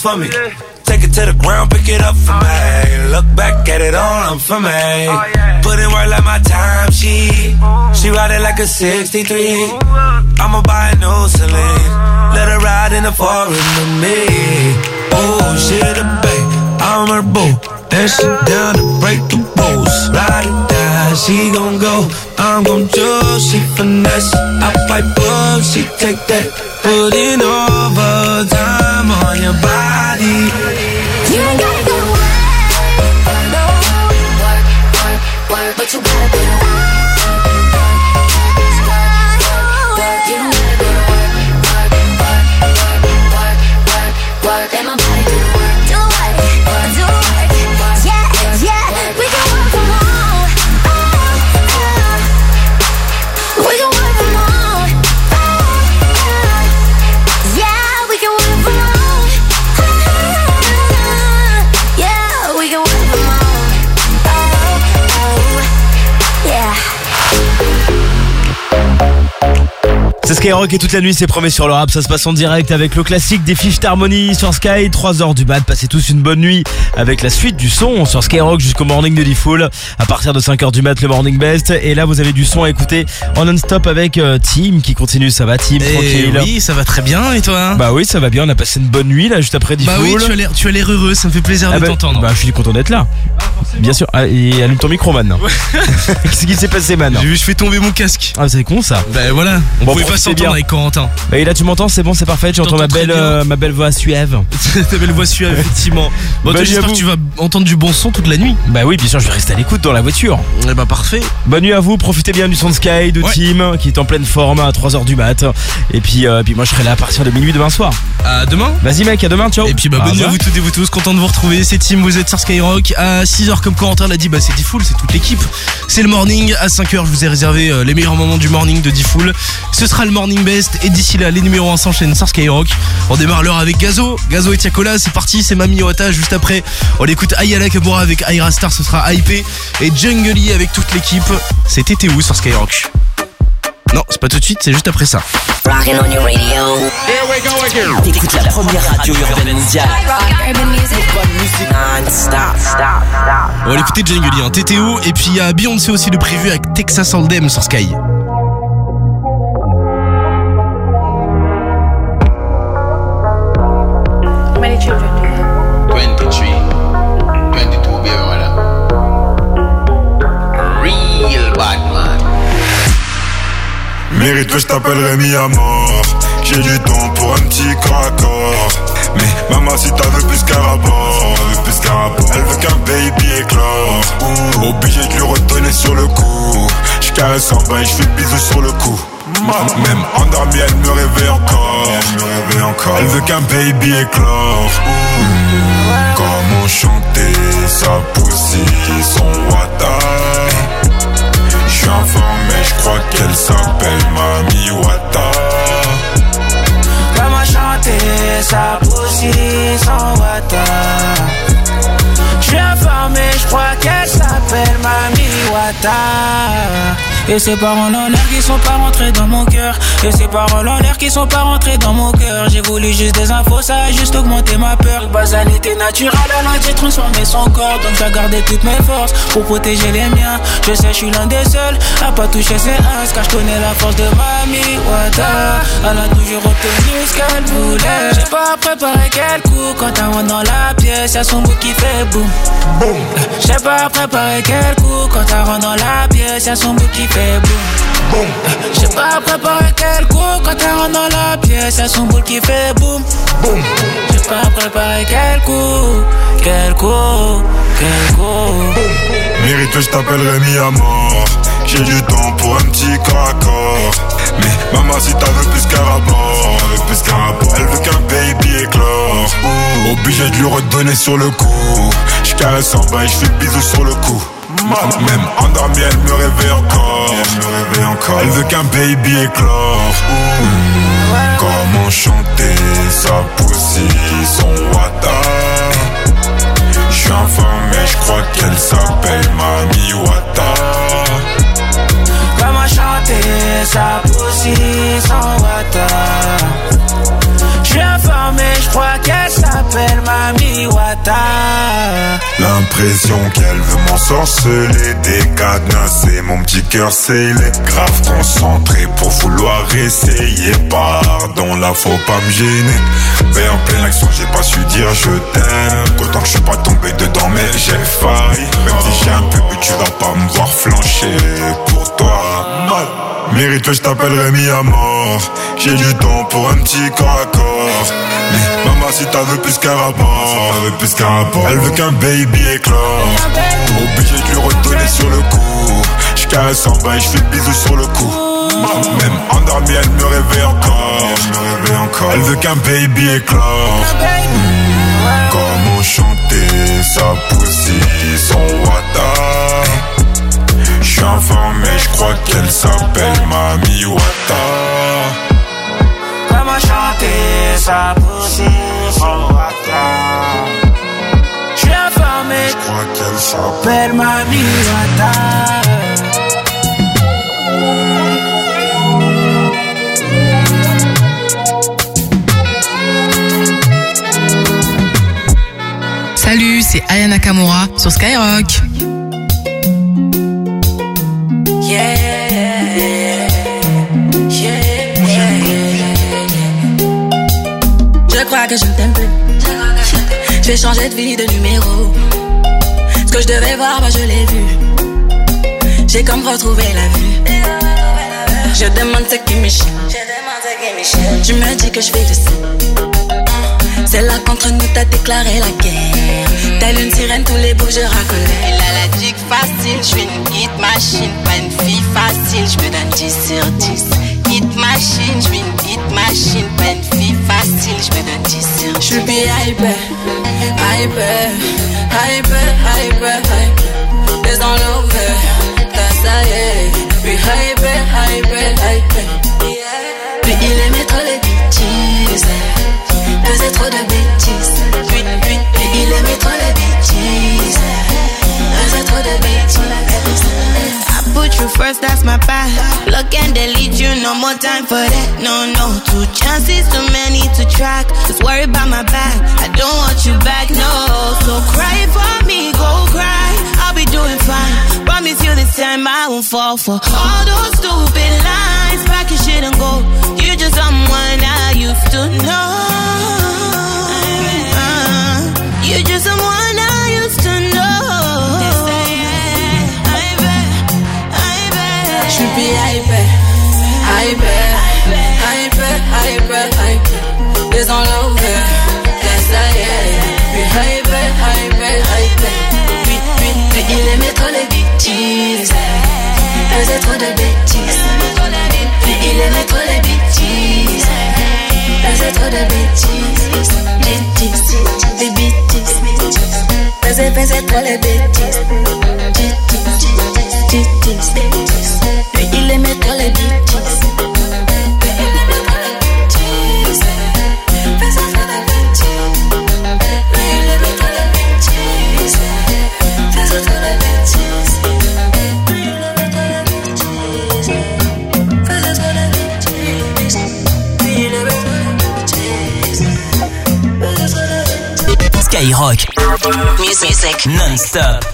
for me. Take it to the ground, pick it up for me. Look back at it all, I'm for me. Put in work like my time, she ride it like a 63. I'ma buy a new Celine, let her ride in the foreign with me. Oh, she the babe, I'm her boo. And she down to break the rules. Ride or die, she gon' go, I'm gon' choose. She finesse, I fight up, she take that. Putting overtime on your body. You ain't gotta go to work, no. Work, but you gotta do the work. You don't gotta go to work, and my body do the work. Do it, yeah, we can work from home. We can work from home. Yeah, we can work from home. Yeah, we can work from home. Yeah. C'est Skyrock et toute la nuit c'est promis sur le rap. Ça se passe en direct avec le classique des Fifth Harmony sur Sky. 3h du mat, passez tous une bonne nuit avec la suite du son sur Skyrock jusqu'au morning de D-Fool. À partir de 5h du mat, le morning best. Et là vous avez du son à écouter en non-stop avec Tim qui continue. Ça va Tim, tranquille? Oui, ça va très bien, et toi? Bah oui, ça va bien, on a passé une bonne nuit là juste après D-Fool. Bah oui, tu as l'air heureux, ça me fait plaisir de t'entendre. Bah je suis content d'être là. Bien sûr, et allume ton micro man. Qu'est-ce qui s'est passé man? J'ai vu, je fais tomber mon casque. Ah c'est con ça. Bah voilà, on pouvait pas s'entendre avec Corentin. Et là tu m'entends, c'est bon, c'est parfait, tu entends ma belle voix suave. Ta belle voix suave, effectivement. Bon, toi, j'espère que tu vas entendre du bon son toute la nuit. Bah oui, bien sûr, je vais rester à l'écoute dans la voiture. Et bah parfait. Bonne nuit à vous, profitez bien du son de Sky, de Tim, qui est en pleine forme à 3h du mat. Et puis moi je serai là à partir de minuit demain soir. À demain. Vas-y mec, à demain, ciao. Et puis bonne nuit à vous toutes et vous tous, content de vous retrouver. C'est Tim, vous êtes sur Skyrock. À 6h comme Corentin l'a dit, bah c'est D-Fool, c'est toute l'équipe. C'est le morning, à 5h je vous ai réservé les meilleurs moments du morning de D-Fool. Ce sera le morning best et d'ici là les numéros 1 s'enchaînent sur Skyrock. On démarre l'heure avec Gazo et Tiakola, c'est parti, c'est Mami Wata. Juste après on écoute Ayala Kabura avec Aira Star, ce sera hype. Et Jungly avec toute l'équipe, c'est TTU sur Skyrock. Non, c'est pas tout de suite, c'est juste après ça. Rockin' on your radio. Here we go again. T'écoutes la première radio urbaine mondiale. Urban music non-stop. On va l'écouter Jungly, TTU. Et puis il y a Beyoncé aussi de prévu avec Texas Hold'em sur Sky. Many children do that. 23, 22, baby, voilà. Real bad man. Mérite que je t'appellerai mis à mort. J'ai du temps pour un petit corps à corps. Mais maman si t'as veux plus qu'un rapport, elle veut qu'un baby éclore. Obligé de lui redonner sur le coup. J'caresse en bas et j'fais bisous sur le cou. Même endormie elle me réveille encore. Elle veut qu'un baby éclore. Comment chanter sa pussy, son wata. J'suis informé, j'crois qu'elle s'appelle Mami Wata. Comment chanter sa pussy, son wata. J'suis informé, j'crois qu'elle s'appelle Mami Wata. Et ces paroles en l'air qui sont pas rentrées dans mon cœur. Et ces paroles en l'air qui sont pas rentrées dans mon cœur. J'ai voulu juste des infos, ça a juste augmenté ma peur. Bazan était naturel, alors j'ai transformé son corps. Donc j'ai gardé toutes mes forces pour protéger les miens. Je sais, je suis l'un des seuls à pas toucher ses uns, car je connais la force de Mami Wata. Elle a toujours obtenu ce qu'elle voulait. J'ai pas préparé quel coup quand elle rentre dans la pièce. Y'a son bout qui fait boum. J'ai pas préparé quel coup quand elle rentre dans la pièce. Y'a son bout qui fait boum. J'ai pas préparé quel coup quand elle rentre dans la pièce. Y'a son boule qui fait boum. J'ai pas préparé quel coup. Mérite que je t'appellerai mis à mort. J'ai du temps pour un petit corps à corps. Mais maman si t'as veux plus qu'un rapport, elle veut qu'un baby éclore. Obligé de lui redonner sur le coup. J'caresse en bas et j'fais bisous sur le cou. Même endormie elle me réveille encore. Elle veut qu'un baby éclore. Comment chanter sa pussy, son wata. J'suis informé, j'crois qu'elle s'appelle Mami Wata. Comment chanter sa pussy, son wata. J'suis informé, j'crois qu'elle s'appelle l'impression qu'elle veut m'ensorceler. Décadenassé, mon petit cœur scellé. Grave concentré pour vouloir essayer. Pardon, là faut pas me gêner. Mais en pleine action, j'ai pas su dire je t'aime. Qu'autant que je suis pas tombé dedans, mais j'ai failli. Même si j'ai un peu bu, tu vas pas me voir flancher pour toi. Mérite, je t'appellerai mis à mort. J'ai du temps pour un petit corps à corps. Mais maman, si t'as veux plus qu'un rapport, elle veut qu'un baby éclore. Obligé de lui redonner sur le coup. Je caresse en bas et je fais bisous sur le cou. Même endormie, elle me réveille encore. Elle veut qu'un baby éclore. Comment chanter sa poussie, son wata. J'suis informé, j'crois qu'elle s'appelle Mami Wata. Comment chanter sa poussie, son wata. J'suis informé, j'crois qu'elle s'appelle Mami Wata. Salut, c'est Aya Nakamura sur Skyrock. Je crois que je ne t'aime plus. Je vais changer de vie, de numéro. Ce que je devais voir, bah je l'ai vu. J'ai comme retrouvé la vue. Je demande ce qui m'échappe. Tu me dis que je fais de ça. C'est là qu'entre nous t'as déclaré la guerre. Telle une sirène, tous les bouts je racolais. Elle a la dick facile, je suis une hit machine. Pas une fille facile, je me donne 10 sur 10. Hit machine, je suis une hit machine. Pas une fille facile, je me donne 10 sur 10. Je suis hyper. Les dans l'over, t'as ça y est. Puis hyper. Puis il aimait trop les bêtises. Faisait trop de bêtises. Puis il aimait trop les bêtises. Faisait trop de bêtises. I put you first, that's my path. Look and delete you, no more time for that. No, 2 chances, too many to track. Just worry about my back, I don't want you back, no. So cry for me, go cry, I'll be doing fine. Promise you this time I won't fall for all those stupid lies. Pack your shit and go, you're just someone I used to know. You're just someone I used to know. Je suis hyper. Les en l'over, ça y est. Puis hyper. Puis il aimait trop les bêtises. Faisait trop de bêtises. Puis il aimait trop les bêtises. Faisait trop de bêtises. Des bêtises. Faisait trop les bêtises. Puis il aimait trop les bêtises. Skyrock. Music non-stop.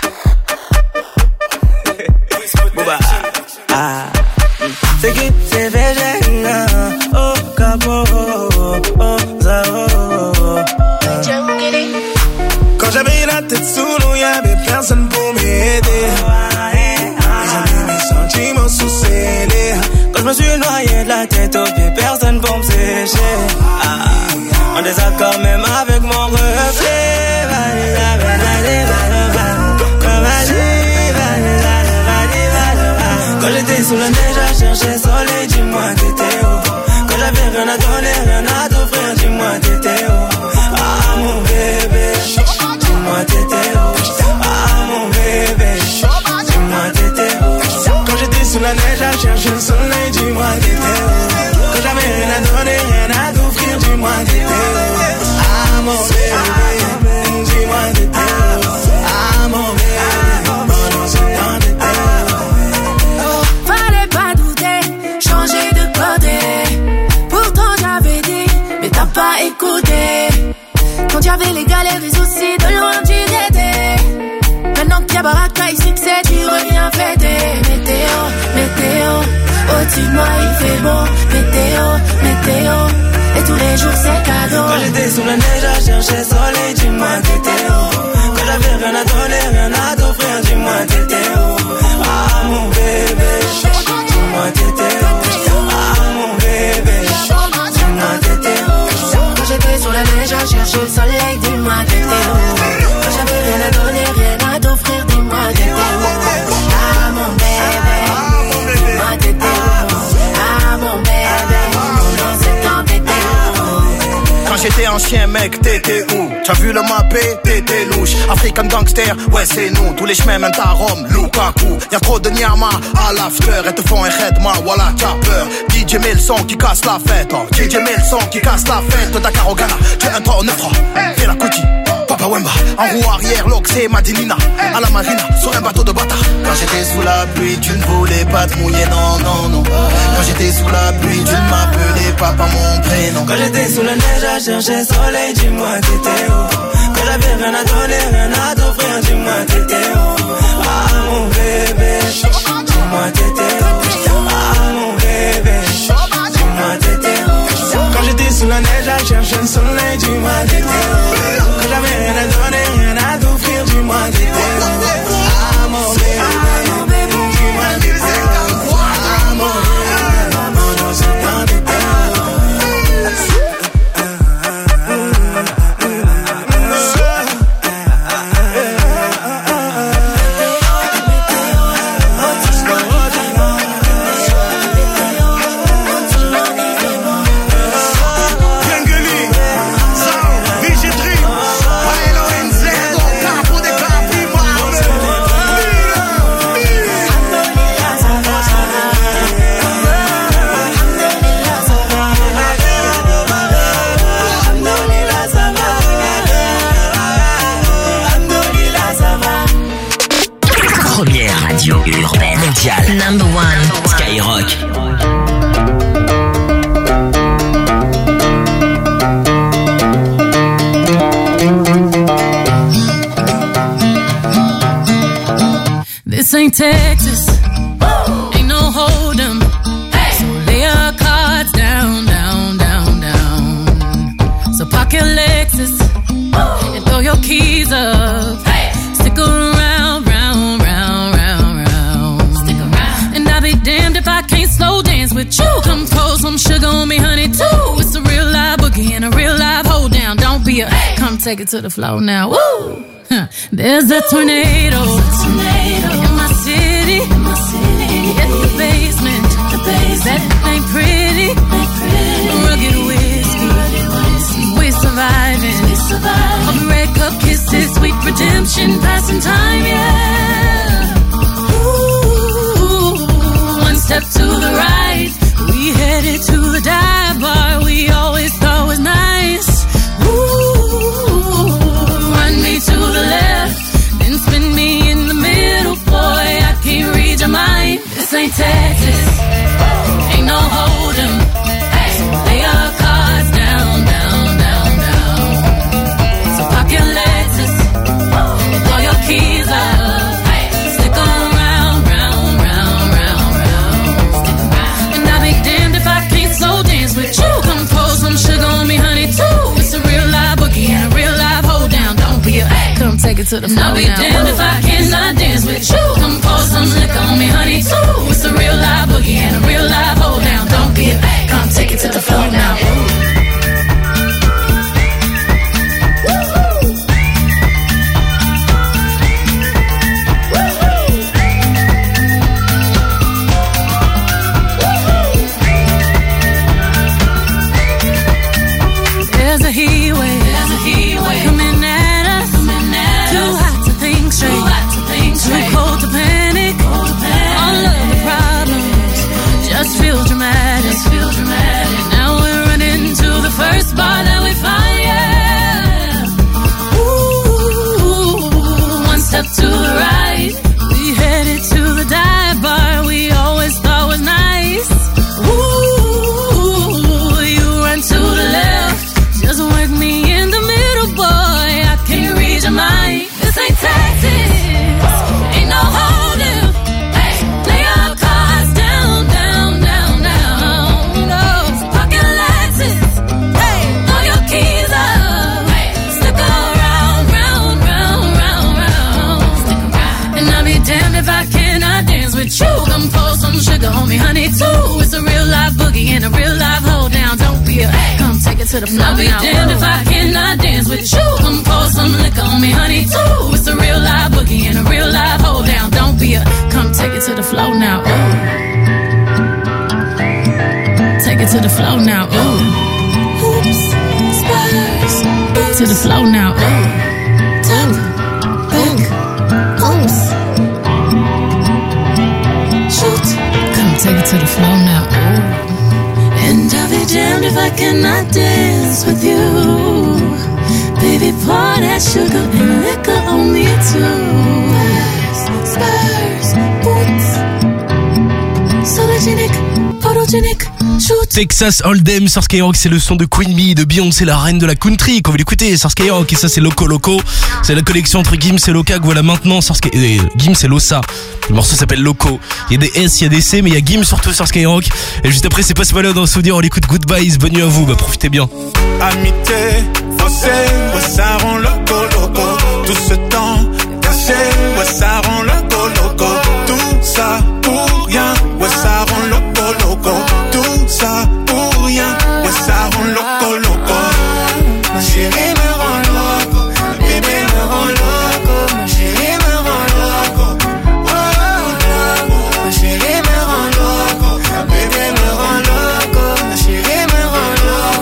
C'est qui c'est végéna. Oh, capo. Oh, zao. Quand j'avais la tête sous l'eau, y'avait personne pour m'aider. J'avais mes sentiments sous scellés. Quand je me suis noyé de la tête aux pieds, personne pour me sécher. En désaccord même avec mon reflet. Quand j'étais sous la neige à chercher soleil, dis-moi t'étais où. Quand j'avais rien à donner, rien à t'offrir, dis-moi t'étais où. Ah mon bébé, dis-moi t'étais où. Ah mon bébé, dis-moi t'étais où. Quand j'étais sous la neige à chercher le soleil, dis-moi t'étais où. Quand j'avais rien à donner, rien à t'offrir, dis-moi t'étais où. Ah mon bébé, dis-moi t'étais où. Ah mon bébé, pendant ce temps t'étais où. Fallait pas douter, changer de côté. Pourtant j'avais dit, mais t'as pas écouté. Quand y'avais les galères, les soucis, de loin tu t'étais. au-dessus de moi il fait beau. Météo, et tous les jours c'est cadeau. Quand j'étais sous la neige à chercher soleil, dis-moi t'étais où. Quand j'avais rien à donner, rien à t'offrir, dis-moi t'étais où. Ah mon bébé, dis-moi t'étais où. Ah mon bébé, dis-moi t'étais où. Quand j'étais sur la neige à chercher le soleil, dis-moi t'étais où. Quand j'avais rien à donner, rien à t'offrir, dis-moi t'étais où. Ah mon bébé, dis-moi t'étais où. Ah mon bébé, dans ce temps t'étais où. Quand j'étais un chien mec, t'étais où? T'as vu le mappé, t'étais louche. African gangster, ouais c'est nous. Tous les chemins mènent à Rome, Lukaku. Y'a trop de nyama à l'after. Elles te font un redma, voilà t'as peur. DJ met le son qui casse la fête, oh. DJ met le son qui casse la fête. Dakar au Ghana, tu es un 3 au 9-3. Fais la Kuti, Papa Wemba. En roue arrière, l'Oxé, Madinina. À la marina, sur un bateau de bâtard. Quand j'étais sous la pluie, tu ne voulais pas te mouiller, non. Quand j'étais sous la pluie, tu ne m'appelais pas par mon prénom. Quand j'étais sous la neige à chercher soleil, dis-moi t'étais où. Quand j'avais rien à donner, rien à t'offrir, dis-moi t'étais où. Ah mon bébé, dis-moi t'étais où. Ah mon bébé, dis-moi t'étais où. Quand j'étais sous la neige à chercher le soleil, dis-moi t'étais où. Quand j'avais rien à donner, rien à t'offrir, dis-moi t'étais où. Ah mon bébé, dis-moi t'étais où. Ah mon bébé, dans ce temps t'étais où. Radio urbaine mondiale. Number one. Skyrock. This ain't Texas. Ain't no hold'em. So lay your cards down. So park your Lexus and throw your keys up. Stick around, round. Stick around. And I'll be damned if I can't slow dance with you. Come pour some sugar on me, honey, too. It's a real live boogie and a real live hold down. Don't be a come take it to the floor now. Woo! There's a tornado in my city. In the basement. That ain't pretty. Rugged whiskey. We're surviving. Of red cup kisses, sweet redemption, passing time, yeah. Ooh, one step to the right, we headed to the dive bar we always thought was nice. Ooh, run me to the left, then spin me in the middle, boy, I can't read your mind. This ain't Texas, ain't no hold'em. So lay your cards down. So park your Lexus, throw your keys up, stick around. And I'll be damned if I can't slow dance with you. Come pour some sugar on me, honey, too. It's a real live boogie and a real live hold down. Don't be a come take it to the floor. I'll be damned if I cannot dance with you. Come pour some liquor on me, honey, too. It's a real live boogie and a real live hold down. Don't be a come take it to the floor now. There's a heat wave coming at us. Too hot to think straight, too cold to panic. All of the problems a real life hold down. Don't be a come take it to the floor. I'll be damned if I cannot dance with you. Come pour some liquor on me, honey, too. It's a real life boogie and a real life hold down. Don't be a come take it to the floor now. Ooh. Take it to the floor now. Ooh. Oops. Spurs. To the floor now. Ooh. Tap. Back. Oops. Shoot. Come take it to the floor now. Ooh. And I'll be damned if I cannot dance with you. Baby, pour that sugar and liquor on me too. Spurs, boots, sologenic, photogenic. Texas Hold'em sur Skyrock, c'est le son de Queen Bee, de Beyoncé, la reine de la country, qu'on va l'écouter sur Skyrock. Et ça c'est Loco Loco, c'est la collection entre Gims et Loca que voilà maintenant sur Skyrock. Gims et Losa, le morceau s'appelle Loco. Il y a des S, il y a des C, mais il y a Gims surtout sur Skyrock. Et juste après c'est Post Malone dans le souvenir, on l'écoute Goodbyes, bonne nuit à vous, bah profitez bien. Amitié, faussé, ouais ça rend loco loco. Tout ce temps caché, ouais ça rend loco loco. Tout ça pour rien, ouais ça rend loco loco. Tout ça pour rien, ouais ça rend loco loco. Ma chérie me rend loco, ma bébé me rend loco, ma chérie me rend loco. Oh loco, ma chérie me rend loco, ma bébé me rend loco, ma chérie me rend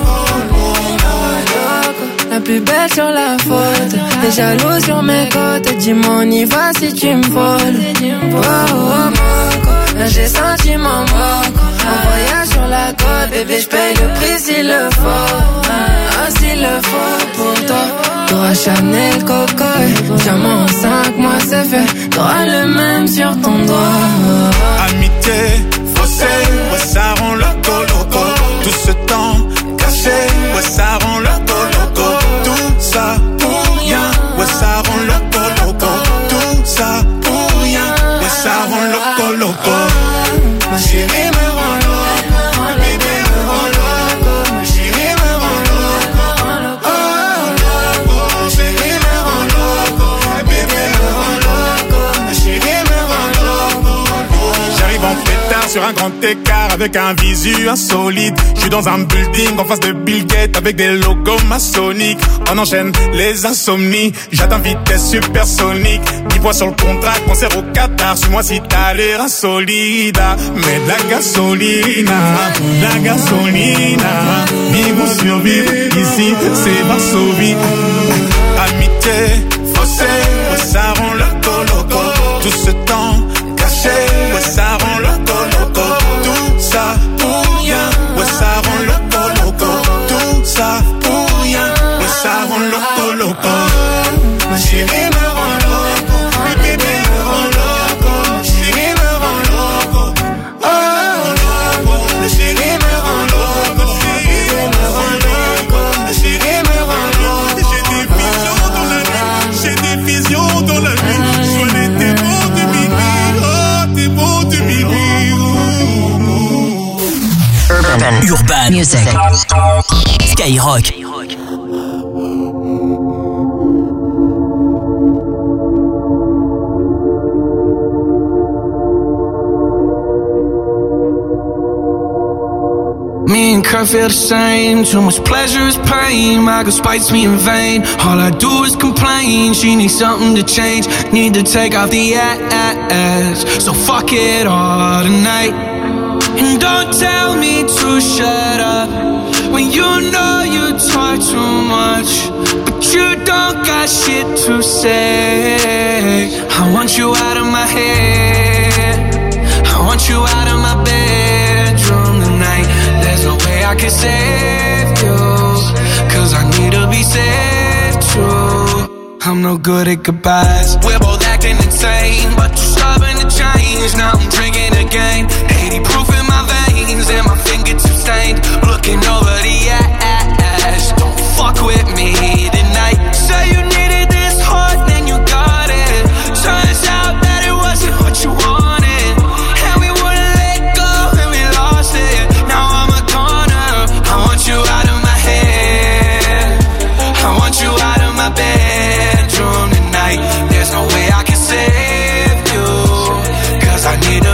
loco. La plus belle sur la faute, t'es jaloux sur mes côtes. Dis-moi on y va si tu me voles. Oh moco, là j'ai senti mon moco. En voyage sur la côte, bébé j'paye le prix s'il le faut. Ah s'il le faut pour toi. T'auras Chanel Coco, diamant en 5 mois c'est fait. T'auras le même sur ton doigt. Amitié, faussé, ouais ça rend loco loco. Tout ce temps caché, ouais ça rend loco loco. Tout ça pour rien, ouais ça rend loco loco. Tout ça pour rien, ouais ça rend loco loco. Ma chérie me rend loco, ma bébé me rend loco, ma chérie me rend loco. Oh loco, ma chérie me rend loco, ma bébé me rend loco, ma chérie me rend loco. J'arrive en pétard sur un grand écart avec un visu insolite. Je suis dans un building en face de Bill Gates avec des logos maçonniques. On enchaîne les insomnies, j'atteins vitesse supersonique. 10 points sur le contrat, concert au Qatar. Suis-moi si t'as l'air insolide. Mais de la gasolina, vivre survivre, ici c'est Varsovie. Amitié, faussé, ouais ça rend loco loco. Tout ce temps caché, ouais ça rend loco loco. Tout ça pour rien, ouais ça rend loco loco. Tout ça pour rien, ouais ça rend loco loco. Ma chérie me rend loco, ma bébé me rend loco, ma chérie me rend loco. Oh loco, ma chérie me rend loco, ma chérie me rend loco, ma chérie me rend loco. J'ai des visions dans la nuit, j'ai des visions dans la nuit. Sois les démons de minuit, oh démons de minuit. Urban Music. Skyrock. Me and Kurt feel the same. Too much pleasure is pain. My girl spites me in vain. All I do is complain. She needs something to change. Need to take off the ass. So fuck it all tonight. And don't tell me to shut up when you know you talk too much, but you don't got shit to say. I want you out of my head. I want you out of my bedroom tonight. There's no way I can save you, 'cause I need to be saved too. I'm no good at goodbyes. We're both acting insane, but you're stubborn to change. Now I'm drinking again. 80 proof in my veins and my fingertips stained. Looking over the ash. Don't fuck with me tonight. Say you needed this hard, then you got it. Turns out that it wasn't what you wanted, and we wouldn't let go and we lost it. Now I'm a goner. I want you out of my head. I want you out of my bedroom tonight. There's no way I can save you, 'cause I need a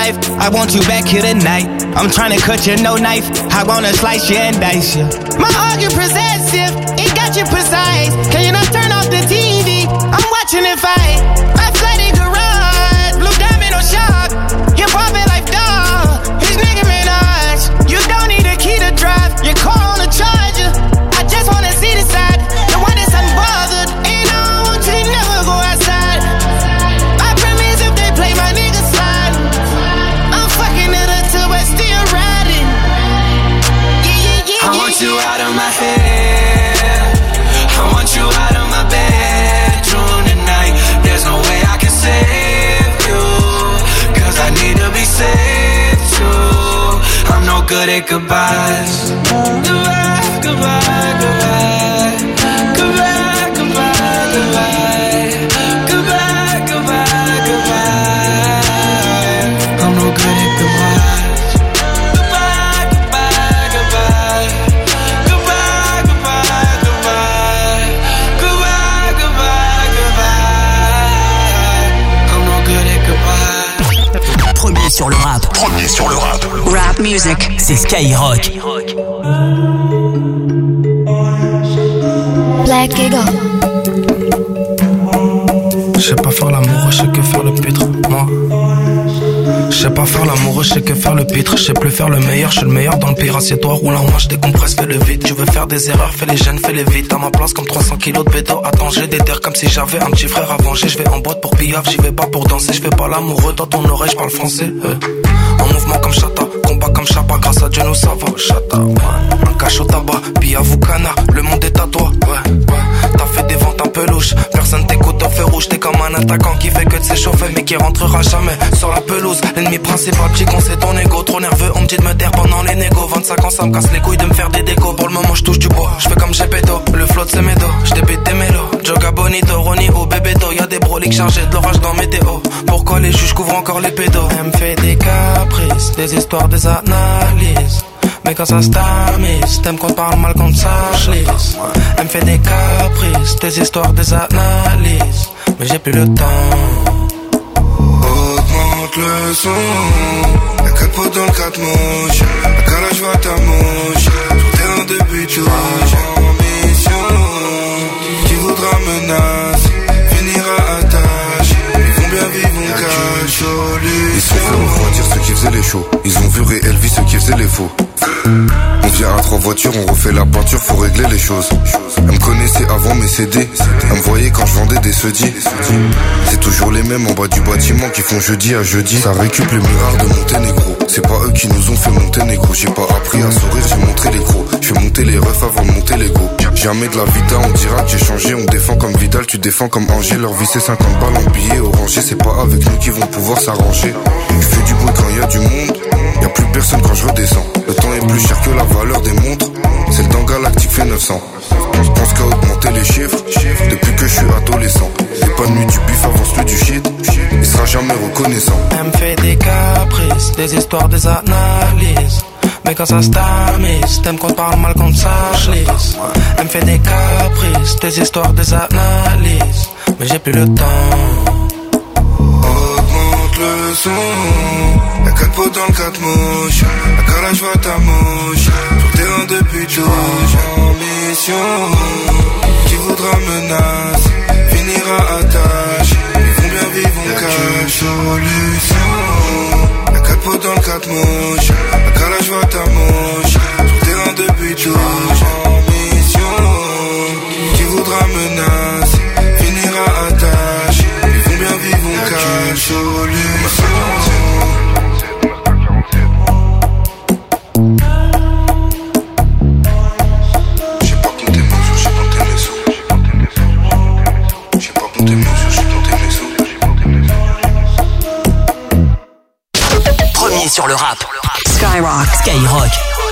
life. I want you back here tonight. I'm trying to cut you no knife. I wanna slice you and dice you. My heart you possessive, it got you precise. Can you not turn off the TV? I'm watching it fight. My flooded garage, blue diamond or shark. You're popping like dog. His nigga Minaj. You don't need a key to drive. Your car on a charger. I just wanna see the side, the one that's unbothered. And I don't want you to never go outside. I promise if they play my nigga slide, I'm fucking it up till we're still riding. Yeah. I want you out of my head. I want you out of my bedroom tonight. There's no way I can save you, cause I need to be saved too. I'm no good at goodbyes. Goodbye, goodbye, goodbye. Goodbye, goodbye, goodbye. Goodbye, goodbye, goodbye. I'm no good at goodbyes. Goodbye, goodbye, goodbye. Goodbye, goodbye, goodbye. Goodbye, goodbye, goodbye. I'm no good at goodbyes. Premier sur le rap. Premier sur le rap. Rap music. C'est Skyrock. Black Eagle. Je sais pas faire l'amour, je sais que faire le pitre, moi. Je sais pas faire l'amour, je sais que faire le pitre. Je sais plus faire le meilleur, je suis le meilleur dans le pire. Assieds-toi, roule en moi, je décompresse, fais le vide. Tu veux faire des erreurs, fais les gènes, fais les vite. À ma place comme 300 kilos de bédo. Attends, j'ai des terres comme si j'avais un petit frère à venger. Je vais en boîte pour piaf, j'y vais pas pour danser. Je fais pas l'amoureux, dans ton oreille, je parle français. En mouvement comme Chata, combat comme Chapa. Grâce à Dieu nous ça va, Chata, ouais. Un cache au tabac, piaf canard, le monde est à toi, ouais. T'as fait des ventes un peu louches, personne t'écoute au feu rouge. T'es comme un attaquant qui fait que de s'échauffer mais qui rentrera jamais sur la pelouse. L'ennemi principal, petit con, c'est ton ego. Trop nerveux, on me dit de me taire pendant les négos. 25 ans, ça me casse les couilles de me faire des décos. Pour le moment, je touche du bois, je fais comme Gepetto. Le flow de c'est mes dos, je débite des mélos. Joga Bonito, Ronnie au Bebeto. Y'a des broliques chargés de l'orage dans météo. Pourquoi les juges couvrent encore les pédos? Elle me fait des caprices, des histoires, des analyses. Mais quand ça se tamise, t'aimes qu'on te parle mal, qu'on te sache lisse. Elle me fait des caprices, des histoires, des analyses. Mais j'ai plus le temps. Augmente le son. Y'a 4 pots dans le 4 mouches. À calage va ta mouche. Sur terrain de but rouge. En mission. Qui voudra menace finira à tâche. Ils vont bien vivre, on cache. Ils sont fait refroidir ceux qui faisaient les shows. Ils ont vu réelle vie ceux qui faisaient les faux. On vient à 3 voitures, on refait la peinture, faut régler les choses. Elle me connaissait avant mes CD. Elle me voyait quand je vendais des sedis. C'est toujours les mêmes en bas du bâtiment qui font jeudi à jeudi. Ça récup les murards de Monténégro. C'est pas eux qui nous ont fait monter négro. J'ai pas appris à sourire, j'ai montré les crocs. Je fais monter les refs avant de monter les gros. Jamais de la vita, on dira que j'ai changé. On défend comme Vidal, tu défends comme Angers. Leur vie c'est 50 balles en billets orangés. C'est pas avec nous qu'ils vont pouvoir s'arranger. Je fais du bruit quand y a du monde. Y'a plus personne quand je redescends. Le temps est plus cher que la valeur des montres. C'est le temps galactique fait 900. Je pense qu'à augmenter les chiffres depuis que je suis adolescent. Les pas de nuit du bif avance plus du shit. Il sera jamais reconnaissant. Elle me fait des caprices, des histoires, des analyses. Mais quand ça se tamise, t'aimes qu'on te parle mal, qu'on te sache lisse. Elle me fait des caprices, des histoires, des analyses. Mais j'ai plus le temps. Augmente le son. Y'a 4 pots dans le 4 mouches. À calage va ta mouche. Sur terrain de but rouge. En mission. Qui voudra menace finira à tâche. Ils vont bien vivre, on cache. Solution. Y'a 4 pots dans le 4 mouches. À calage va ta mouche. Sur terrain de but rouge. En mission. Qui voudra menace finira à tâche. Ils vont bien vivre, on cache. Solution. Premier sur le rap. Skyrock. Skyrock.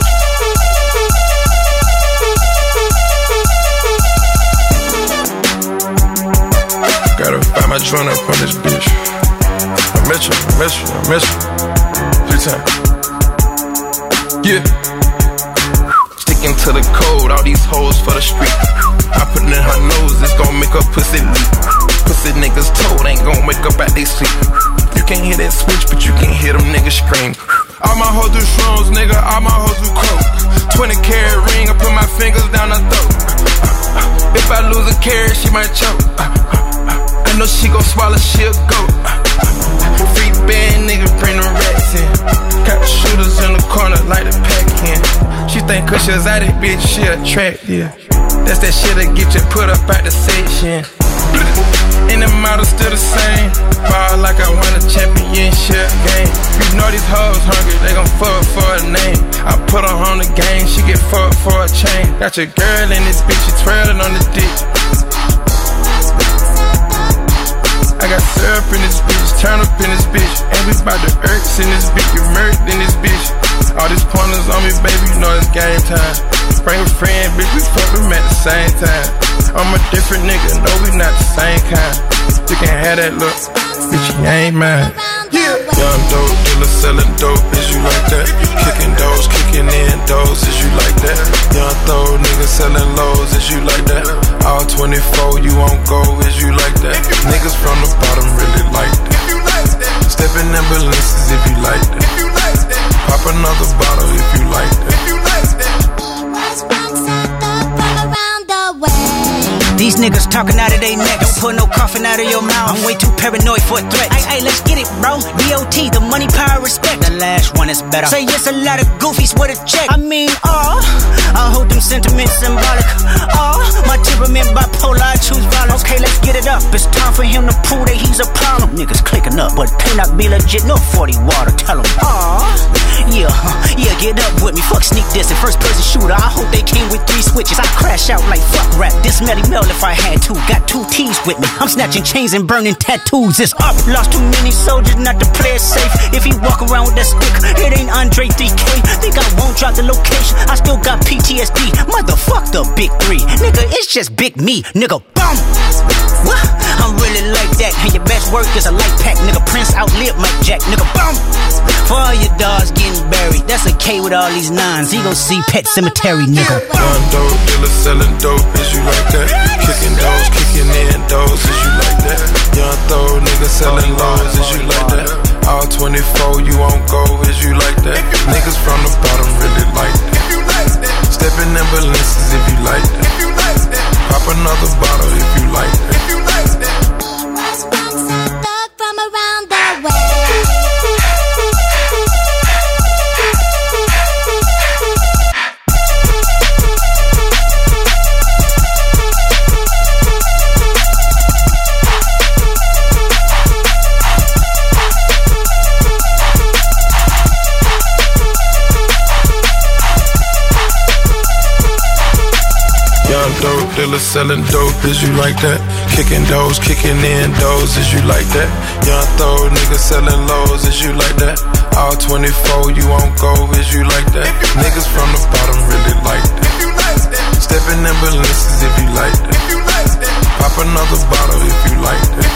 Gotta find my joint up on this bitch. I miss you. 3 times. Yeah. Sticking to the code, all these hoes for the street. I put it in her nose, it's gon' make her pussy leak. Pussy niggas told, ain't gon' wake up at they sleep. You can't hear that switch, but you can hear them niggas scream. All my hoes do shrooms, nigga, all my hoes do coke. 20 carat ring, I put my fingers down her throat. If I lose a carat, she might choke. I know she gon' swallow, she'll go. Free band, nigga, bring the rats in. Got the shooters in the corner like the Pac-Man. She think cause she was out it, bitch, she attractive. That's that shit that get you put up out the section. And the model still the same. Ball like I won a championship game. You know these hoes hungry, they gon' fuck for a name. I put her on the game, she get fucked for a chain. Got your girl in this bitch, she twirling on the dick. I got syrup in this bitch, turn up in this bitch. And we bout to irks in this bitch, get murked in this bitch. All these pointers on me, baby, you know it's game time. Bring a friend, bitch, we fuck them at the same time. I'm a different nigga, no, we not the same kind. You can have that look, bitch, you ain't mine. Yeah. Young dope dealer selling dope, is you like that? Kicking doors, kicking in doors, is you like that? Young throw niggas selling lows, is you like that? All 24, you won't go, is you like that? Niggas from the bottom really like that. Stepping in Balences if you like that. Pop another bottle if you like that. These niggas talking out of their neck. Don't pull no coffin out of your mouth. I'm way too paranoid for a threat. Ay, let's get it, bro. DOT, the money, power, respect. The last one is better. Say yes, a lot of goofies with a check. I mean, I hold them sentiments symbolic. My temperament bipolar, I choose violence. Okay, let's get it up. It's time for him to prove that he's a problem. Niggas clicking up, but pay not be legit. No 40 water, tell him. Yeah, get up with me. Fuck sneak this and first person shooter. I hope they came with 3 switches. I crash out like fuck rap. This Melly Mel if I had to. Got 2 T's with me. I'm snatching chains and burning tattoos. It's up. Lost too many soldiers, not to play it safe. If he walk around with that stick, it ain't Andre 3K. Think I won't drop the location. I still got PTSD. Motherfuck the big 3. Nigga, it's just big me. Nigga, boom. What? I'm really like that. And your best work is a light pack. Nigga, Prince outlived Mike Jack. Nigga, boom. For all your dogs getting buried. That's a K with all these 9s. He gon' see Pet Cemetery, nigga. Young dope dealer selling dope, is you like that? Kicking doors, kicking in doors, is you like that? Young throw nigga selling lows, is you like that? All 24, you won't go, is you like that? Niggas from the bottom really like that. Stepping in Balences if you like that. Pop another bottle if you like that. From around the way. Dope dealer selling dope, is you like that? Kicking doors, kicking in doors, is you like that? Young throw niggas selling lows, is you like that? All 24, you won't go, is you like that? Niggas from the bottom really like that. Stepping in Balences if you like that. Pop another bottle if you like that.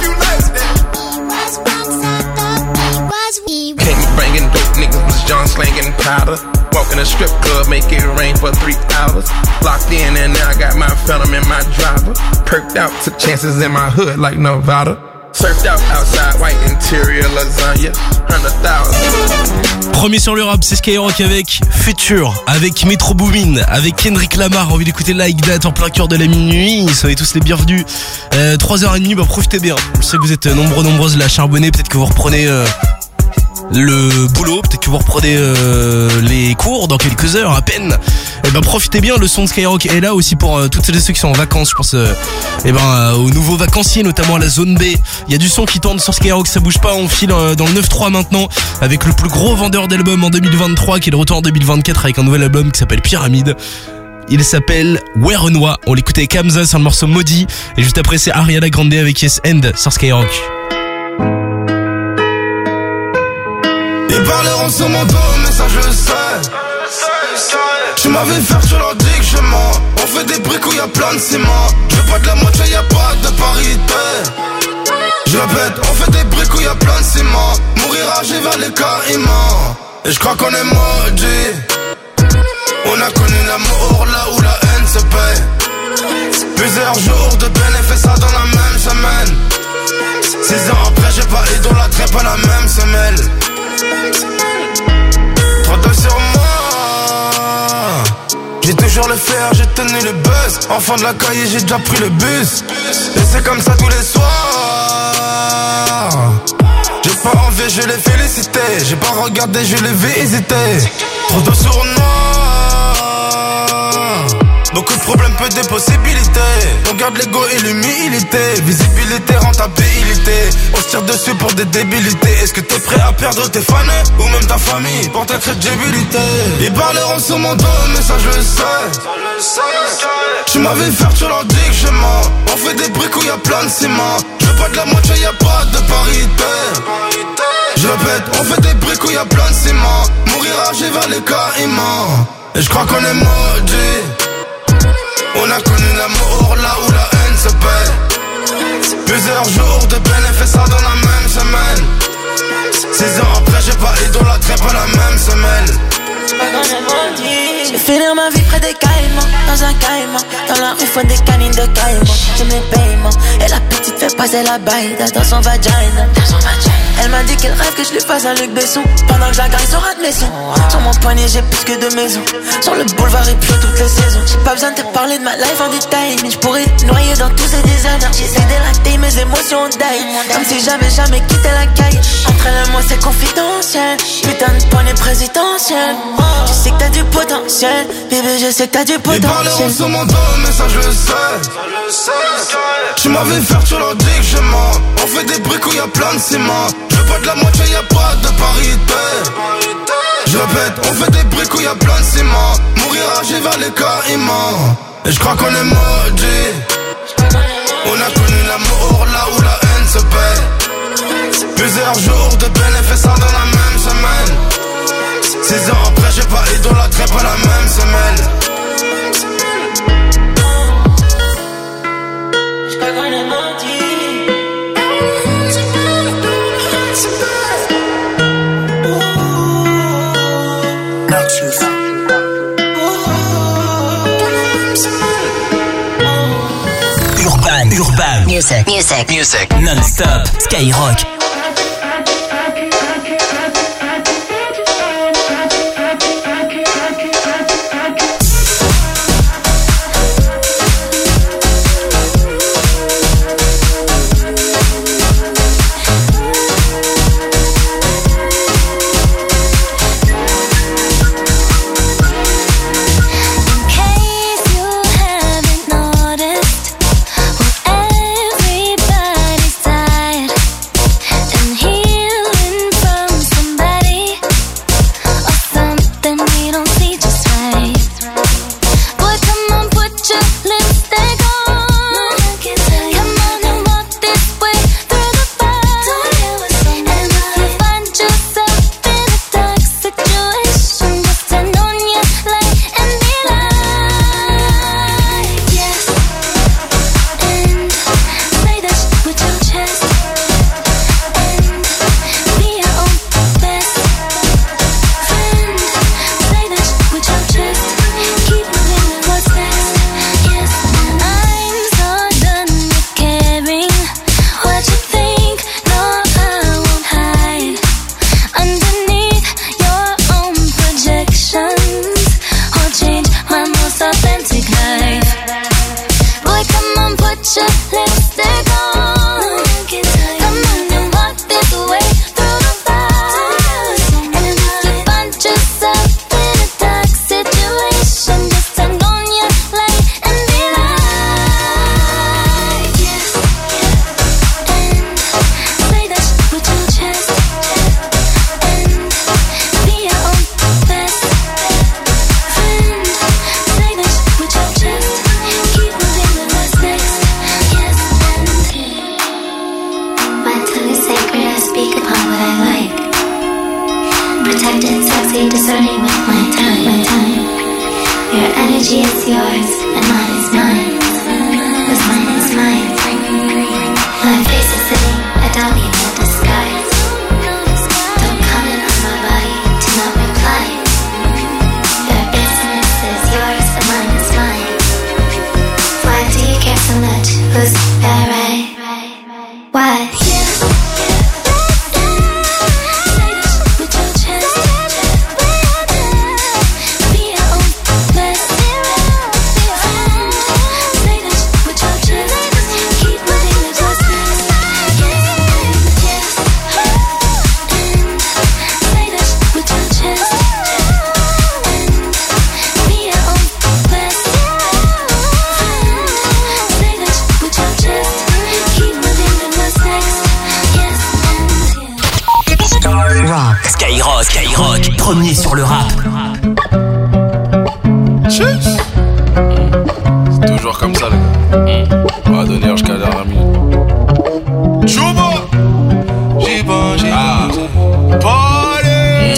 Came banging dope, niggas was John slanging powder. Walk in a strip club, make it rain for 3 hours. Locked in and now I got my phantom in my driver. Perked out, took chances in my hood like Nevada. Surfed out outside, white interior lasagna, 100,000. Premier sur le rap, c'est Skyrock avec Future, avec Metro Boomin, avec Kendrick Lamar. Envie d'écouter Like That en plein cœur de la minuit. Soyez tous les bienvenus. 3h30, bah profitez bien. Je sais que vous êtes nombreuses là, charbonner. Peut-être que vous reprenez le boulot, peut-être que vous reprenez les cours dans quelques heures à peine. Et ben profitez bien, le son de Skyrock est là aussi pour toutes celles et ceux qui sont en vacances. Je pense aux nouveaux vacanciers, notamment à la zone B. Il y a du son qui tourne sur Skyrock, ça bouge pas. On file dans le 9-3 maintenant avec le plus gros vendeur d'albums en 2023 qui est de retour en 2024 avec un nouvel album qui s'appelle Pyramide. Il s'appelle Werenoi. On l'écoutait avec Hamza sur le morceau Maudit. Et juste après c'est Ariana Grande avec Yes End sur Skyrock. Ils parleront sur mon dos, mais ça je le sais. Tu m'avais fait, tu leur dis que je mens. On fait des briques où y'a plein de ciment. Je veux pas de la moitié, y'a pas de parité. Je répète, on fait des briques où y'a plein de ciment. Mourir âgé vers les caïmans. Et je crois qu'on est maudits. On a connu l'amour là où la haine se paie. Plusieurs jours de peine et fait ça dans la même semaine. 6 ans après j'ai pas idolâtré pas la même semelle. Trop tôt sur moi. J'ai toujours le fer, j'ai tenu le buzz. Enfant de la caille, j'ai déjà pris le bus. Et c'est comme ça tous les soirs. J'ai pas envie, je l'ai félicité. J'ai pas regardé, je l'ai visité. Trop tôt sur moi. Beaucoup de problèmes, peu de possibilités. On garde l'ego et l'humilité. Visibilité, rentabilité. On se tire dessus pour des débilités. Est-ce que t'es prêt à perdre tes fans ou même ta famille pour ta crédibilité? Ils parleront sur mon dos, mais ça je le sais. Tu m'as vu faire, tu leur dis que je mens. On fait des briques où y'a plein de ciment. Je veux pas de la moitié, y'a pas de parité. Je répète, on fait des briques où y'a plein de ciment. Mourir âgé vers les caïmans. Et je crois qu'on est maudits. On a connu l'amour là où la haine se paie. Plusieurs jours de peine et fait ça dans la même semaine. 6 ans après j'ai pas idolâtré pas la même semelle. Je vais finir ma vie près des caïmans, dans un caïman. Dans la rue faut des canines de caïmans. J'aime les paiements. Et la petite fait passer la baille dans son vagina. Elle m'a dit qu'elle rêve que je lui fasse un Luc Besson. Pendant que je la gagne sur un de mes sons. Sur mon poignet j'ai plus que 2 maisons. Sur le boulevard et puis toutes les saisons. J'ai pas besoin de te parler de ma life en détail, mais je pourrais te noyer dans tous ces désordres. J'essaie d'élater mes émotions en die. Comme si j'avais jamais quitté la caille. Entre elle et moi c'est confidentiel. Putain de poignée présidentielle. Je sais que t'as du potentiel, bébé, je sais que t'as du potentiel. Ils parleront sur mon dos, mais ça je le sais. Tu m'as vu faire, tu leur dis que je mens. On fait des briques où y'a plein de ciment. Je veux pas de la moitié, y'a pas de parité. Je répète, on fait des briques où y'a plein de ciment. Mourir âgé vers les caïmans. Et je crois qu'on est maudits. On a connu l'amour là où la haine se paie. Plusieurs jours de peine et fait ça dans la même semaine. 6 ans après j'ai pas idolâtré pas la même semelle. J'crois qu'on est maudits. Urban Music Non-stop Skyrock. energy is yours, and mine is mine. What's mine is mine. My face is sitting a dummy in a disguise. Don't comment on my body, do not reply. Your business is yours, and mine is mine. Why do you care so much? Who's that right? Why? Skyrock, premier sur le rap. C'est toujours comme ça, les gars. On va donner jusqu'à la nuit. Chouba! J'y pense, Party!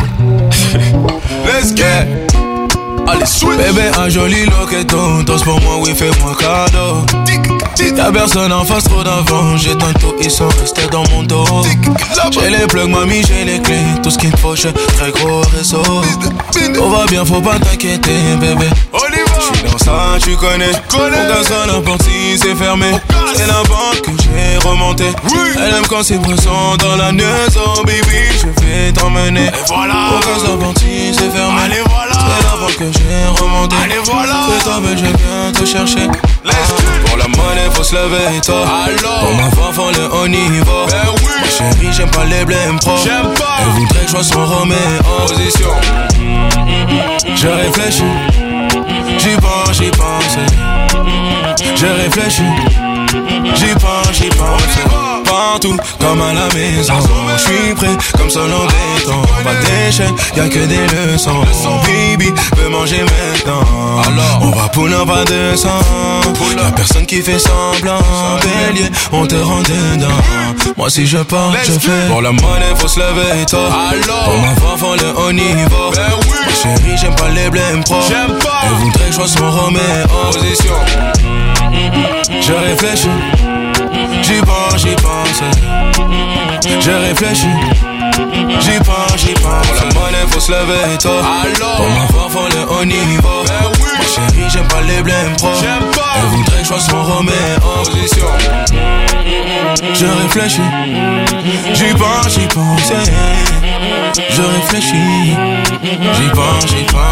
Let's get! Allez, switch! Bébé, un joli loqueton. Tous pour moi, oui, fais-moi cadeau. Y'a personne en face, trop d'avant. J'ai un tout, ils sont restés dans mon dos. J'ai les plugs, mamie, j'ai les clés. Tout ce qu'il me faut, j'ai très gros réseau. Tout va bien, faut pas t'inquiéter, bébé. J'suis dans ça, tu connais. Aucun seul n'importe si c'est fermé. C'est la banque que j'ai remontée. Elle aime quand c'est présent dans la maison, baby. Je vais t'emmener. Aucun seul n'importe si c'est fermé. C'est la banque que j'ai remontée. C'est toi, mais je viens te chercher. Pour la monnaie, faut se lever tôt. Pour ma femme, faut le haut niveau. Ma chérie, j'aime pas les blèmes pro. Elle voudrait que je sois son Roméo. Position. Je réfléchis. J'y pense. Je réfléchis. J'y pense. Partout, comme à la maison. J'suis prêt, comme seul en béton. Pas d'échec, y'a que des leçons. Bibi veut manger maintenant. On va pouler, pas de sang. Y'a personne qui fait semblant. Bélier, on te rend dedans. Moi si je pars, je fais. Pour la monnaie, faut se lever tôt. Pour ma femme, faut le haut niveau. Ma chérie, j'aime pas les blèmes pro. Elle voudrait que je sois son Roméo. Position. Je réfléchis. J'y pense. Je réfléchis. J'y pense. Pour la monnaie, faut se lever tôt. Pour ma femme, faut le haut niveau. Ma chérie, j'aime pas les blèmes pro. Elle voudrait que je sois son Roméo. Position. Je réfléchis. J'y pense. Je réfléchis. J'y pense.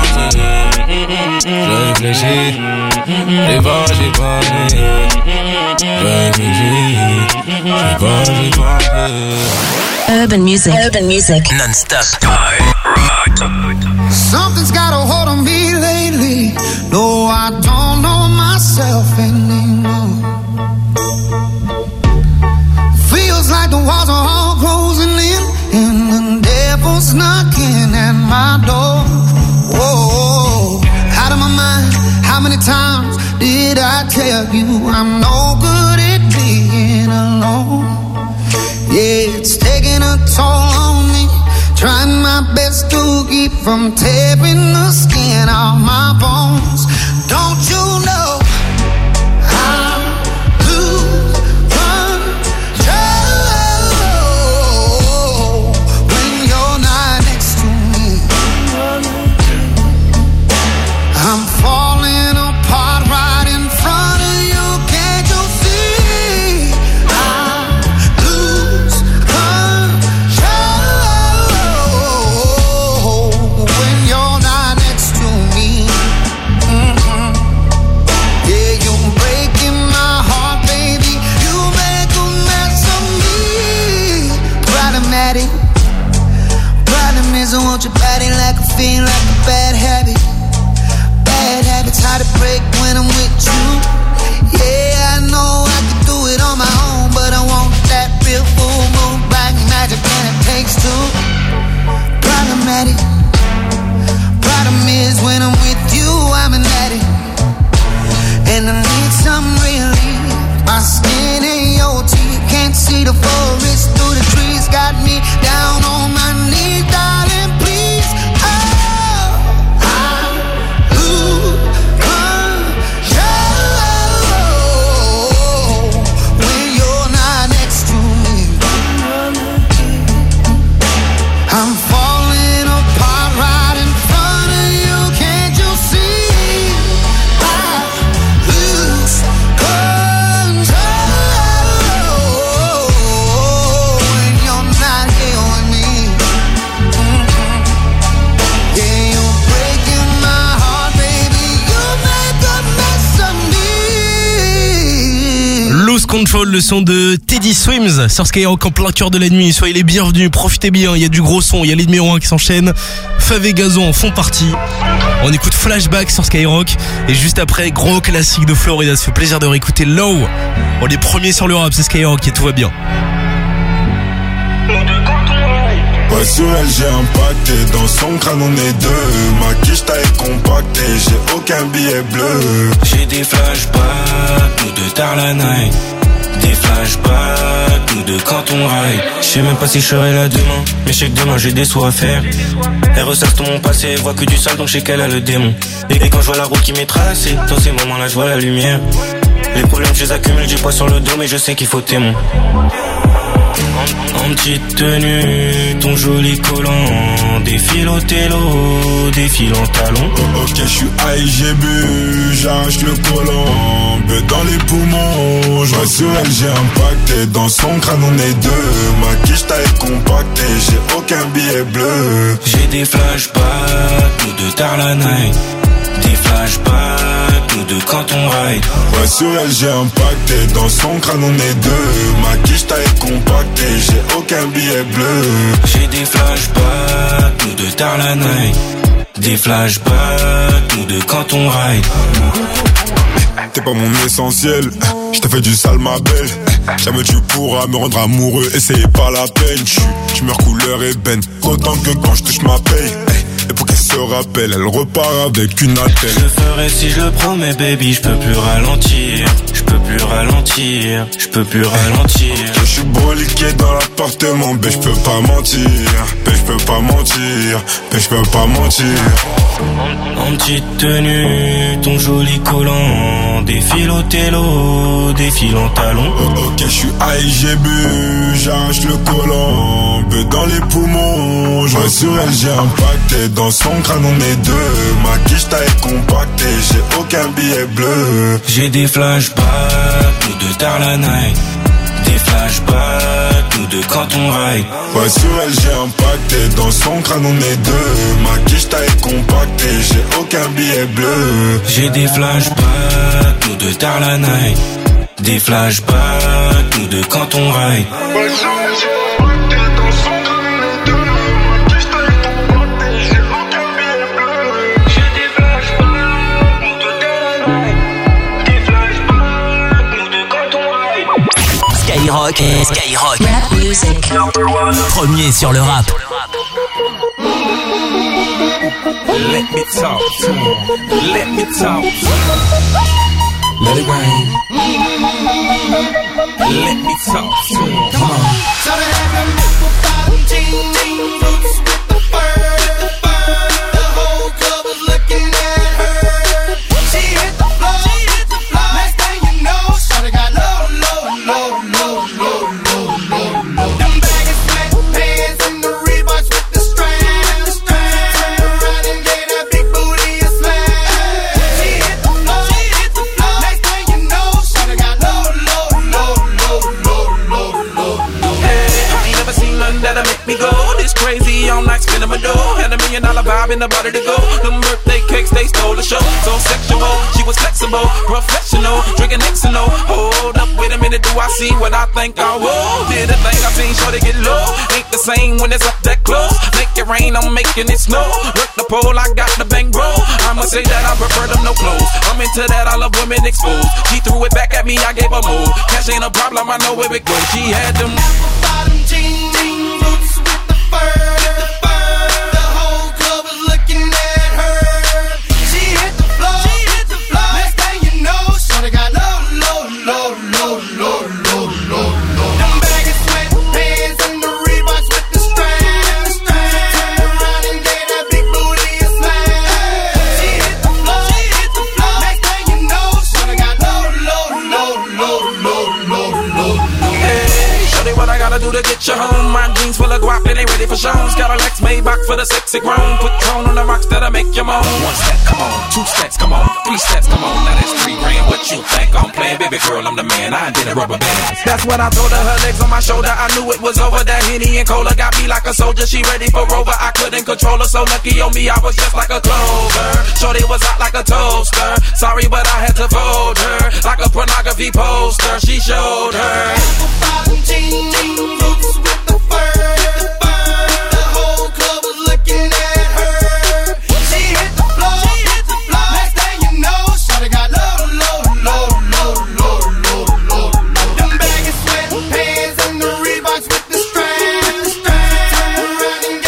Je réfléchis. J'y pense. Urban music non-stop. Something's got a hold on me lately. No, I don't know myself anymore. Feels like the walls are all closing in, and the devil's knocking at my door. Whoa, out of my mind. How many times did I tell you I'm no good at being alone? Yeah, it's taking a toll on me. Trying my best to keep from tearing the skin off my bones. Don't you know I lose control when you're not next to me? I'm falling apart right in front of you. Can't you see? I lose control when you're not next to me. Yeah, you're breaking my heart, baby. You make a mess of me. Problematic. Problem is I want your body like I feel like a bad habit. Bad habits hard to break when I'm with you. Yeah, I know I can do it on my own, but I want that real full moon black magic, and it takes two. Problematic. Problem is when I'm with you, I'm an addict, and I need some relief. My skin ain't your teeth, can't see the forest through the trees. Got me down on my knees, darling, please. Oh, I lose control when you're not next to me. I'm falling apart right in front of you. Can't you see? I lose control when you're not here with me. Yeah, you're breaking my heart, baby. You make a mess of me. Lose Control, le son de Teddy Swims sur Skyrock en plein cœur de la nuit. Soyez les bienvenus, profitez bien, il y a du gros son, il y a les numéros 1 qui s'enchaînent. Fave et Gazon en font partie. On écoute Flashback sur Skyrock et juste après, gros classique de Florida. Ça fait plaisir de réécouter Low. On est premiers sur le rap, c'est Skyrock et tout va bien. Ouais, Ouais, sur elle j'ai impacté, dans son crâne on est deux. Ma quiche taille compactée, j'ai aucun billet bleu. J'ai des flashbacks, nous deux tard la night. Des flashbacks, nous deux quand on ride. Je sais même pas si je serai là demain, mais je sais que demain j'ai des soins à faire. Elle ressasse tout mon passé, voit que du sale donc je sais qu'elle a le démon. Et quand je vois la route qui m'est tracée, dans ces moments là je vois la lumière. Les problèmes je les accumule, j'ai poids sur le dos mais je sais qu'il faut témoin. En petite tenue, ton joli collant, défile au télo, défile en talons. Ok, je suis high, j'ai bu, j'arrache le collant, beuh dans les poumons. Je vois sur elle, j'ai impacté, dans son crâne on est deux. Ma quiche taille compactée, j'ai aucun billet bleu. J'ai des flashbacks, nous deux tard la night. Des flashbacks, nous deux quand on ride. Ouais, sur elle j'ai impacté, dans son crâne on est deux. Ma quiche taille compactée, j'ai aucun billet bleu. J'ai des flashbacks, nous deux tard la night. Des flashbacks, nous deux quand on ride. T'es pas mon essentiel, je t'ai fait du sale ma belle. Jamais tu pourras me rendre amoureux, et c'est pas la peine. Tu meurs couleur ébène, autant que quand je touche ma paye. Et pour qu'elle se rappelle, elle repart avec une attelle. Je ferai si je le promets baby, je peux plus ralentir. Je peux plus ralentir, je peux plus ralentir. Je suis broliqué dans l'appartement, mais je peux pas mentir. Mais je peux pas mentir, mais je peux pas mentir. En petite tenue, ton joli collant, défile au télo, défile en talons. Ok, je suis high, j'ai bu, j'arrache le collant, beuh dans les poumons. Je vois sur elle, j'ai impacté, dans son crâne on est deux. Ma quiche taille compactée, j'ai aucun billet bleu. J'ai des flashbacks, nous deux tard la night. Des flashbacks, nous deux quand on ride. Ouais, sur elle j'ai impacté, dans son crâne on est deux. Ma quiche taille compactée, j'ai aucun billet bleu. J'ai des flashbacks, nous deux tard la night. Des flashbacks, nous deux quand on ride. Ouais, sur elle j'ai impacté, dans son crâne on est deux. Ma quiche taille compactée, j'ai aucun billet bleu. J'ai des flashbacks, nous deux tard la night. Des flashbacks, nous deux quand on ride. Skyrock, Skyrock. Rap music. Premier sur le rap. Let me talk to him. Let me talk to him. Let it rain. Let me talk to him. Come on. So they have them nickel bottom jean boots with the fur. The whole club was looking at her. She hit the floor. Next thing you know, shawty got low. Them baggy sweatpants and the Reeboks with the strands. Turned around and gave that big booty a smash. She hit the floor. Next thing you know, shawty got low. Hey, I ain't never seen nothing that'll make me go this crazy. I'm like spinning my dough. Had $1 million vibe in the body to go. Them birthday cakes, they stole the show. So sexual, she was flexible, professional, drinking Xano. Hold up, wait a minute, do I see what I think I will? Did the thing I seen, sure they get low. Ain't the same when it's up that close. Make it rain, I'm making it snow. Work the pole, I got the bang bro. I'ma say that I prefer them no clothes. I'm into that, I love women exposed. She threw it back at me, I gave her move. Cash ain't a problem, I know where it goes. She had them bottom jean boots with the fur. The whole club was looking at her. She hit the floor. Next thing you know, shawty got low. Them baggy sweatpants and the Reeboks with the strands. Turned around and gave that big booty a smash. She hit the floor. Next thing you know, shawty got low. Hey, shorty, what I gotta do to get you home? My jeans full of guap, it ain't ready for shows. Got a Lex Maybach for the sexy grown. Put Tron on the rocks that'll make you moan. 1 step, come on. 2 steps, come on. 3 steps, come on. Now that's $3 grand. What you think I'm playing? Baby girl, I'm the man. I did a rubber band. That's when I told her legs on my shoulder. I knew it was over. That Henny and Cola got me like a soldier. She ready for Rover. I couldn't control her. So lucky on me, I was just like a clover. Shorty was hot like a toaster. Sorry, but I had to fold her. Like a pornography poster. She showed her. Jean boots with the fur. The whole club was looking at her. She hit the floor. Next thing you know, shawty got low. Them baggy sweatpants and the Reeboks with the strands. Turned around and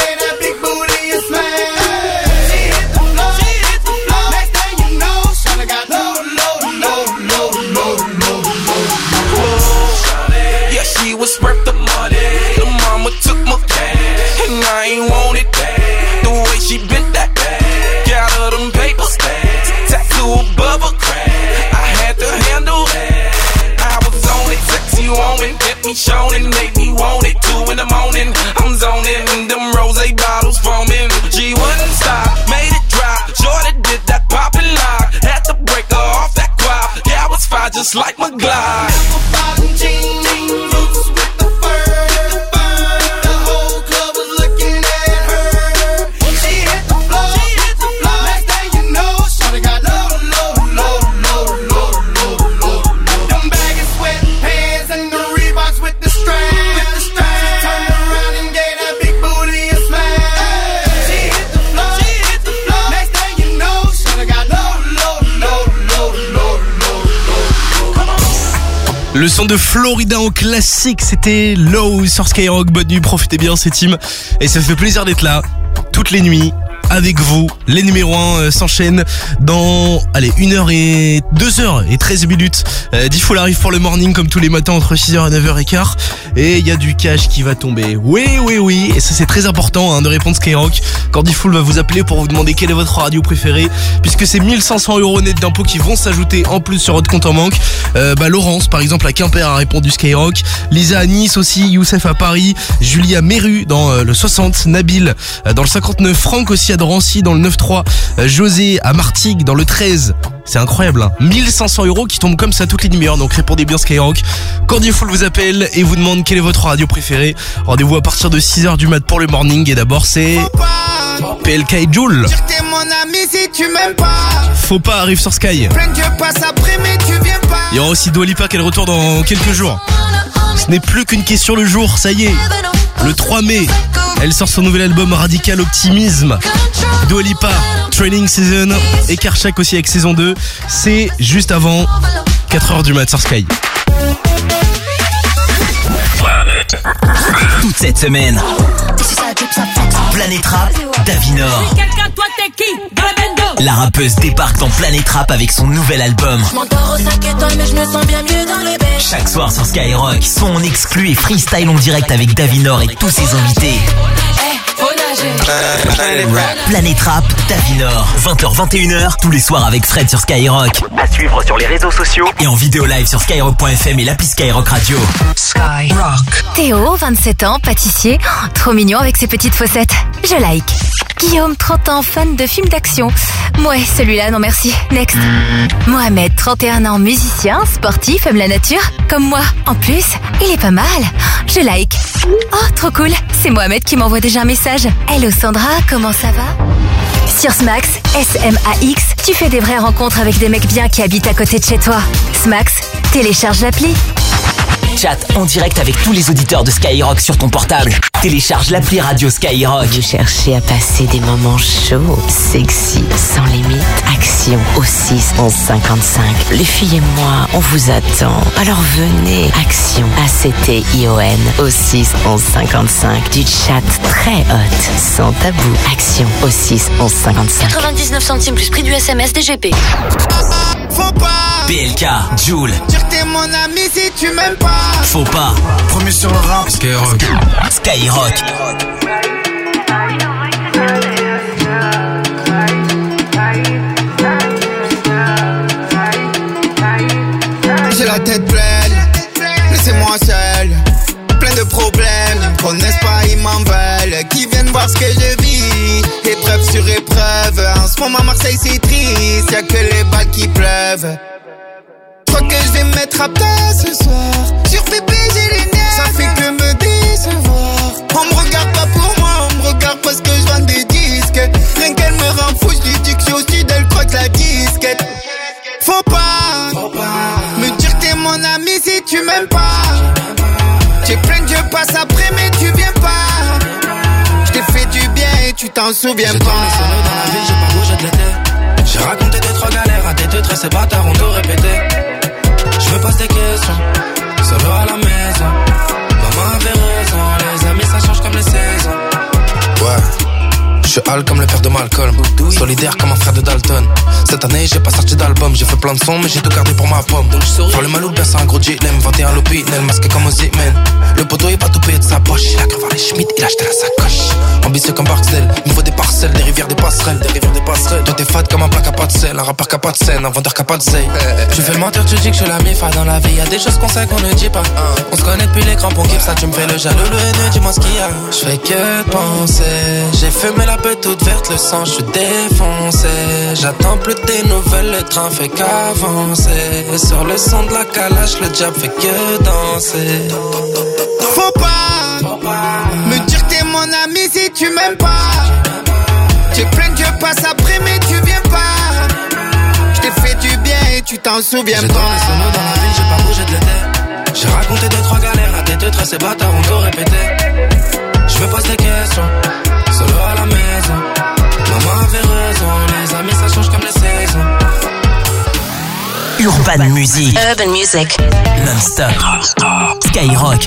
Le son de Florida en classique, c'était Low sur Skyrock. Bonne nuit, profitez bien, c'est Tim. Et ça fait plaisir d'être là, toutes les nuits, avec vous. Les numéros 1 s'enchaînent dans, 2h et 13 minutes. Diffoul arrive pour le morning comme tous les matins entre 6h et 9h15. Et il y a du cash qui va tomber. Oui. Et ça c'est très important de répondre Skyrock quand Diffoul va vous appeler pour vous demander quelle est votre radio préférée. Puisque c'est 1500 € net d'impôts qui vont s'ajouter en plus sur votre compte en banque. Laurence par exemple à Quimper a répondu Skyrock. Lisa à Nice aussi, Youssef à Paris, Julie à Méru dans le 60, Nabil dans le 59, Franck aussi à Drancy dans le 9-3, José à Martigues dans le 13. C'est incroyable, 1500 € qui tombent comme ça toutes les numéros. Donc répondez bien Skyrock quand Diffoul vous appelle et vous demande quelle est votre radio préférée. Rendez-vous à partir de 6h du mat pour le morning. Et d'abord c'est PLK et Jul. T'es mon ami si tu m'aimes pas. Faut pas arrive sur Sky. Je passe après mais tu viens pas. Il y aura aussi Dua Lipa qui est de retour dans quelques jours. Ce n'est plus qu'une question le jour, ça y est. Le 3 mai, elle sort son nouvel album Radical Optimisme. Dua Lipa, Training Season et Karchak aussi avec saison 2. C'est juste avant 4h du mat sur Sky. Toute cette semaine, Planète Rap, Davinor. La rappeuse débarque dans Planète Rap avec son nouvel album. Chaque soir sur Skyrock, son en exclu et freestyle en direct avec Davinor et tous ses invités. Planète Rap, Davinor, 20h-21h, tous les soirs avec Fred sur Skyrock. À suivre sur les réseaux sociaux et en vidéo live sur skyrock.fm et l'appli Skyrock Radio. Skyrock. Théo, 27 ans, pâtissier, trop mignon avec ses petites fossettes. Je like. Guillaume, 30 ans, fan de films d'action. Ouais, celui-là, non merci. Next. Mohamed, 31 ans, musicien, sportif, aime la nature, comme moi. En plus, il est pas mal. Je like. Oh, trop cool. C'est Mohamed qui m'envoie déjà un message. Hello Sandra, comment ça va? Sur Smax, SMAX, tu fais des vraies rencontres avec des mecs bien qui habitent à côté de chez toi. Smax, télécharge l'appli. Chat en direct avec tous les auditeurs de Skyrock sur ton portable. Télécharge l'appli radio Skyrock. Vous cherchez à passer des moments chauds, sexy, sans limite. Action au 6 11 55. Les filles et moi, on vous attend. Alors venez. Action ACTION au 6 11 55. Du chat très hot, sans tabou. Action au 6 11 55. 99 centimes plus prix du SMS DGP. Faut pas PLK, Jul. dire t'es mon ami si tu m'aimes pas. Faut pas. Premier sur le rap. Skyrock. Skyrock. J'ai la tête pleine, laissez-moi seul. Plein de problèmes, ils me connaissent pas, ils m'en veulent. Qui viennent voir ce que je vis, épreuve sur épreuve. En ce moment Marseille c'est triste, y'a que les balles qui pleuvent. Je crois que je vais me mettre à plat ce soir. Sur bébé j'ai les nerfs, ça fait que me décevoir. On me regarde pas pour moi, on me regarde parce que je vends des disques. Rien qu'elle me rend fou, je lui dis que je suis au sud, elle croit que la disquette. Faut pas me dire que t'es mon ami si tu m'aimes pas. J'ai plein de jeux, passe après mais tu viens pas. Je t'ai fait du bien et tu t'en souviens j'ai pas. Solo dans la vie, j'ai pas bougé de l'été. J'ai raconté 2-3 galères à tes 2-3 ces bâtards ont tout répété. Je me pose des questions, solo à la maison. Maman avait raison, les amis ça change comme les saisons. Ouais. Je suis hal comme le père de Malcolm, solidaire comme un frère de Dalton. Cette année j'ai pas sorti d'album, j'ai fait plein de sons mais j'ai tout gardé pour ma pomme. Faire le mal ou bien c'est un gros dilemme, 21 l'opinel, masqué comme Ozzy-Man. Le poteau il va tout payer de sa poche, il a cru voir les Schmitt, il a acheté la sacoche. Ambitieux comme Barcel, il me faut des parcelles, des rivières, des passerelles. Toi t'es fade comme un plat qui a pas de sel, un rappeur qui a pas de scène, un vendeur qui a pas de zèle. Je fais le mentir, tu dis que je suis la mifa dans la vie. Y'a des choses qu'on sait qu'on ne dit pas. On se connaît depuis les crampons, kiffe ça, tu me fais le jaloux, le haineux, dis-moi ce qu'il y a. Je fais que penser, j'ai fumé la pète toute verte, le sang, je suis défoncé. J'attends plus tes nouvelles, le train fait qu'avancer. Sur le son de la calache, le diable fait que danser. Faut pas me dire que t'es mon ami si tu m'aimes pas. J'ai plein de jeux, passe après mais tu viens pas. Je t'ai fait du bien et tu t'en souviens j'ai pas. J'ai dans les dans la vie, j'ai pas bougé de l'été. J'ai raconté 2-3 galères à tes 2-3 ces bâtards ont tout répété. Je me pose des questions, solo à la maison. Maman avait raison, les amis ça change comme les saisons. Urban pas de musique. Urban Music. Non-stop. Skyrock.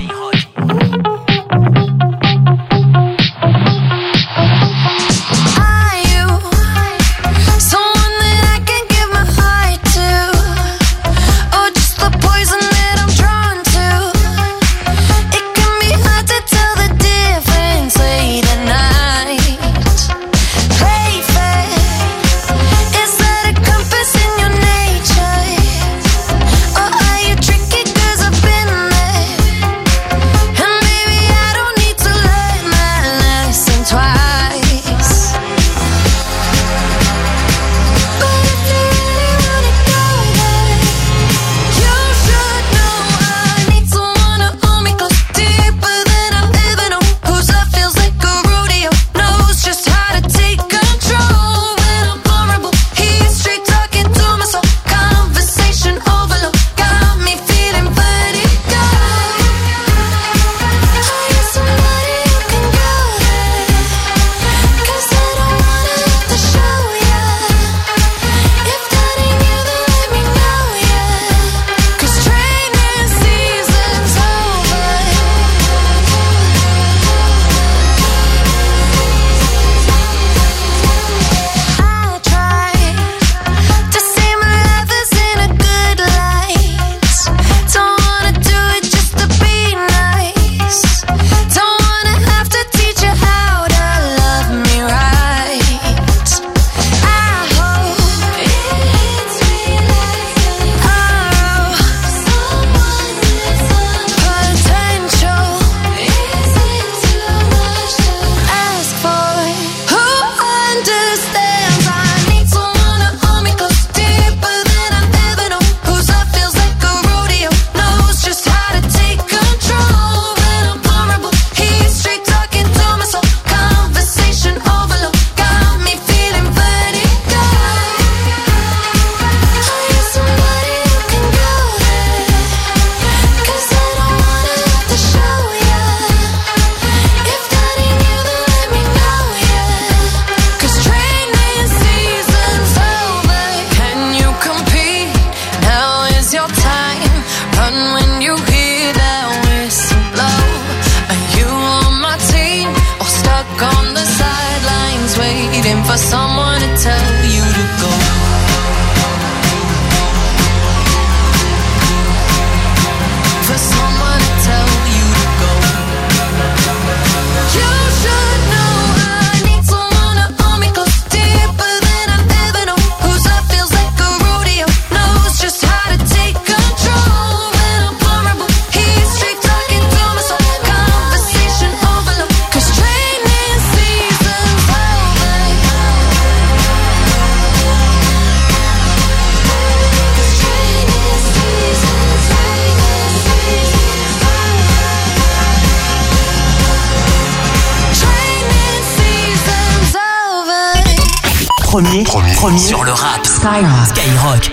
Premier sur le rap. Skyrock.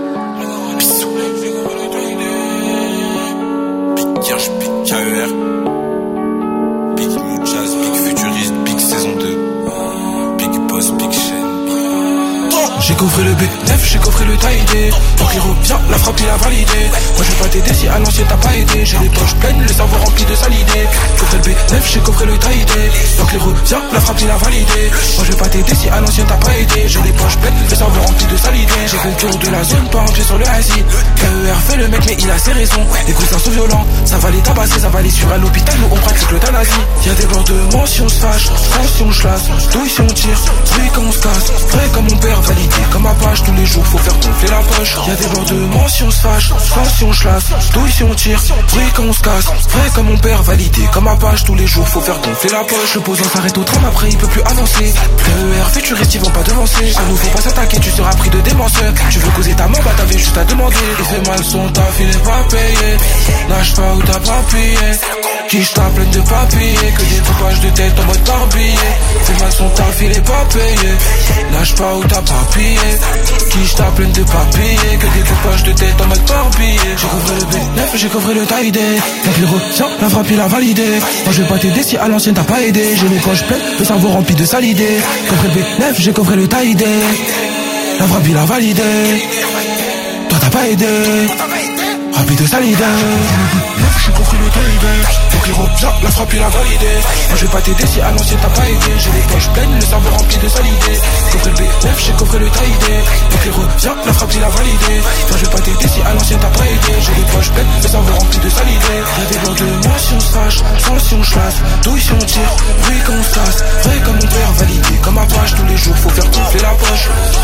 Big Kirsch, Big KER, Big Muchas, Big Futuriste, Big Saison 2, Big Boss, Big Chain. J'ai coffré le B9, j'ai coffré le taillé. Donc il revient, la frappe il a validé. Moi je vais pas t'aider si à l'ancien t'as pas aidé. J'ai les poches pleines, le cerveau rempli de salidé. Coffré le B9, j'ai coffré le taillé. Donc il revient, la frappe il a validé. Moi je vais pas t'aider si à l'ancien t'as pas aidé. J'ai les poches pleines, le cerveau rempli de salidé. J'ai fait le tour de la zone, pas rempli sur le assis. KER fait le mec mais il a ses raisons. Les coussins sont violents, ça va les tabasser, ça va les sur un hôpital où on pratique l'euthanasie. Y'a des bords de mention se fâche, tension je lasse, douille si on tire, bruit quand on se casse, vrai comme mon père validé. Comme à page tous les jours faut faire gonfler la poche. Y'a des bords de mention se fâche, tension je lasse, douille si on tire, bruit quand on se casse, vrai comme mon père validé. Comme à page tous les jours faut faire gonfler la poche. Le posant s'arrête au tram après il peut plus avancer. KER futuriste ils vont pas devancer. À nous faut pas s'attaquer, tu seras pris de démenceur. Tu veux causer ta mort, bah t'avais juste à demander. Il fait mal son taf, il est pas payé. Lâche pas ou t'as pas payé. Quiche ta pleine de papier, que des coupages de tête en mode barbillé. Fait mal son taf, il est pas payé. Lâche pas ou t'as pas payé. Quiche ta pleine de papier, que des coupages de tête en mode barbillé. J'ai coffré le B9, j'ai coffré le taille-dé. Donc il retient, la frappe il a validé. Moi je vais pas t'aider si à l'ancienne t'as pas aidé. J'ai les poches pleines, le cerveau rempli de salidé. Coffré le B9, j'ai coffré le taille-dé. La frappe il a validé. Toi t'as t'as pas aidé. Rapide salide. J'ai compris le taille. Faut qu'il revient, la frappe il a validé. Moi je vais pas t'aider si à l'ancienne t'as pas aidé. J'ai les poches pleines, le cerveau rempli de salidé. Coffré le B9, j'ai coffré le taille. Faut qu'il revient, la frappe il a validé. Moi je vais pas t'aider si à l'ancienne t'as pas aidé. J'ai les poches pleines, le cerveau rempli de salidé. Y'a des blancs de moi si on se fâche, sans si on chasse, douille si on tire, bruit quand on se tasse. Vrai comme mon père, validé comme Apache. Tous les jours faut faire gonfler la poche.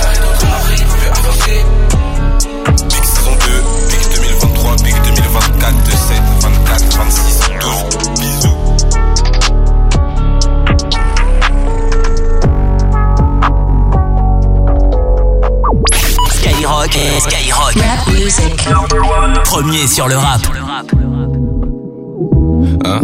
Big saison 2, Big 2023, Big 2024, 27, 24, 26, 12, bisous. Skyrock, Skyrock. Rap music. Premier sur le rap. Hein?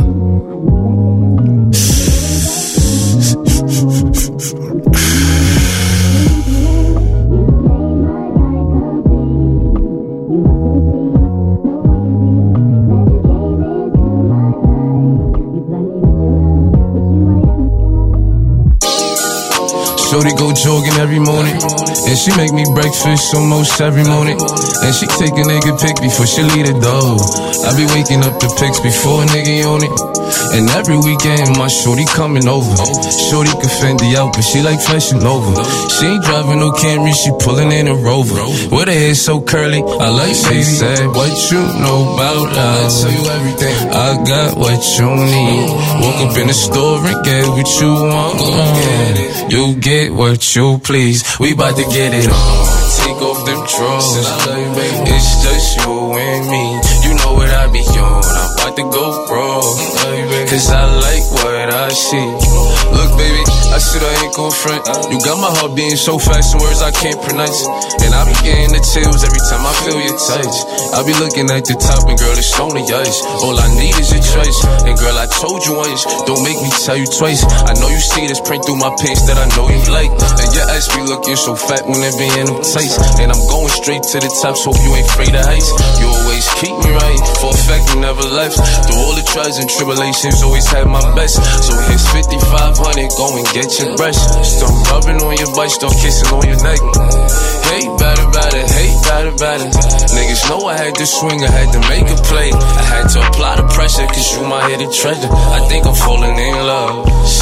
Shorty go jogging every morning, and she make me breakfast almost every morning. And she take a nigga pic before she leave the door. I be waking up the pics before a nigga on it. And every weekend my shorty coming over. Shorty can fend the out, but she like flashing over. She ain't driving no Camry, she pulling in a Rover. With her hair so curly, I like she said, what you know about love? I tell you everything. I got what you need. Woke up in the store and get what you want. You get what you please. We bout to get it on. Take off them drawers. It's just you and me. You know what I be on. I'm about to go wrong. Cause I like what I see. Look baby, I said I ain't gon' front. You got my heart beating so fast, some words I can't pronounce. And I be getting the chills every time I feel your touch. I be looking at the top and girl it's on the ice. All I need is your choice. And girl I told you once, don't make me tell you twice. I know you see this print through my pants that I know you like. And your ass be looking so fat when it be in them tights. And I'm going straight to the top, so hope you ain't afraid of heights. You always keep me right, for a fact you never left. Through all the trials and tribulations, always had my best. So here's 5,500, go and get your brush. Start rubbing on your butt, start kissing on your neck. Hey, better, hey, better. Niggas know I had to swing, I had to make a play. I had to apply the pressure, cause you my hidden treasure. I think I'm falling in love.